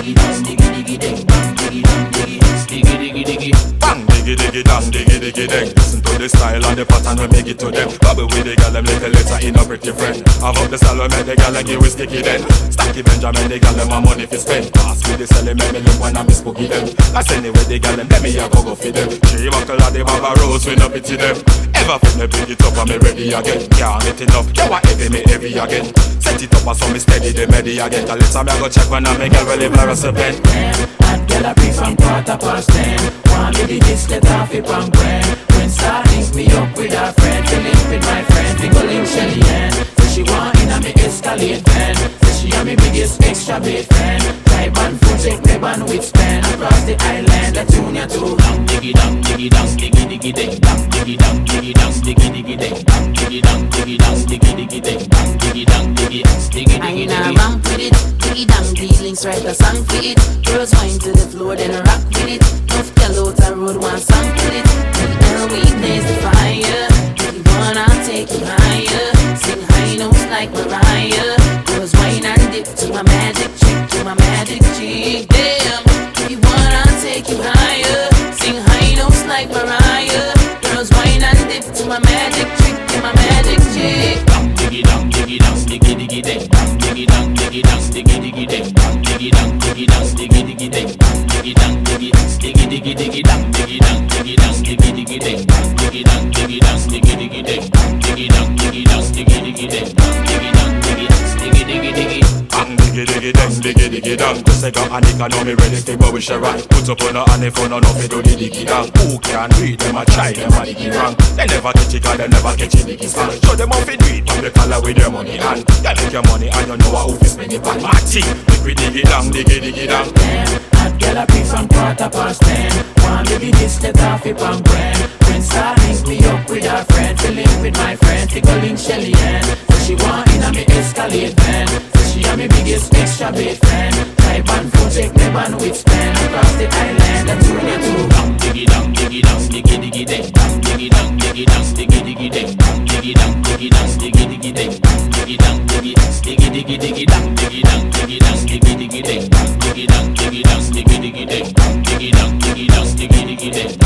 Bang diggy diggy dang diggy diggy dang. Listen to the style and the pattern we make it to them. Bubble with the gal them little letter in a pretty friend. Have up the style we make the gal and give we sticky then. Stacky Benjamin the gal them a money fi spend. Pass with the selling make me live when I miss boogie them. That's anyway the gal them let me a go for them. She buckle at the Baba Rose we no pity them. Ever fit me pick it up and me ready again. Can't get enough, you want heavy me heavy again. Set it up and so me steady the medi again. Cause later me a go check when I make girl well live like a serpent. Hot girl a brief from 10:15. Want me the disc let off it from grand. When start link me up with her friend. To link with my friend, we go link Shelly Ann. So she want in a me Escalade van. So she a me biggest extra big fan. Type and foot check me ban with span. Across the island, the tune ya too. Dang diggy dang diggy dang diggy diggy ding. Dang diggy dang diggy dang diggy diggy ding. Dang diggy dang diggy dang diggy diggy ding. Dang diggy dang diggy diggy diggy ding. I ramp with it, diggy dang D-links write a song for it. Girls wine to the floor then rock with it. Enough tell out a road one song with it. The weekdays the fire. If you wanna take you higher, sing high notes like Mariah. Girls wine and dip to my magic chick, to my magic chick. Damn, if you wanna take you higher, sing high notes like Mariah. Girls wine and dip to my magic chick, to my magic chick. Dang diggy dang diggy dang diggy diggy ding. Dang diggy dang diggy dang diggy diggy ding. Dang diggy dang diggy dang diggy diggy ding. Dang diggy dang diggy diggy diggy diggy dang diggy dang diggy dang diggy diggy ding. Dang diggy dang diggy dang diggy diggy ding. Dang diggy dang diggy dang diggy diggy ding. Dang diggy dang diggy diggy diggy diggy. Bang diggy diggy dang diggy diggy dang. Just like a Anika know me ready to go with Sharon. Put up on a honey phone on off it do the diggy dang. Who can read them a try them a diggy wrong. They never catch it cause they never catch it diggy song. Show them off it do it from the color with their money and you make your money and you know what who fi spend it on. Matty, make we diggy dang diggy diggy dang. Hot girl a brief from 10:15. Want me the disc let off it from grand. When start link me up with her friend. To link with my friend, we go link Shelly Ann. So she want in a me Escalade van. So she a me biggest extra big fan. Type and phone check me ban with span. Across the island, the tune ya too. Dang diggy dang diggy dang diggy diggy ding. Dang diggy dang diggy dang diggy diggy ding. Dang diggy dang diggy dang diggy diggy ding. Dang diggy dang diggy diggy diggy diggy dang diggy dang diggy dang diggy diggy ding. Dang diggy dang diggy dang diggy diggy ding. Dang diggy dang diggy dang diggy diggy ding.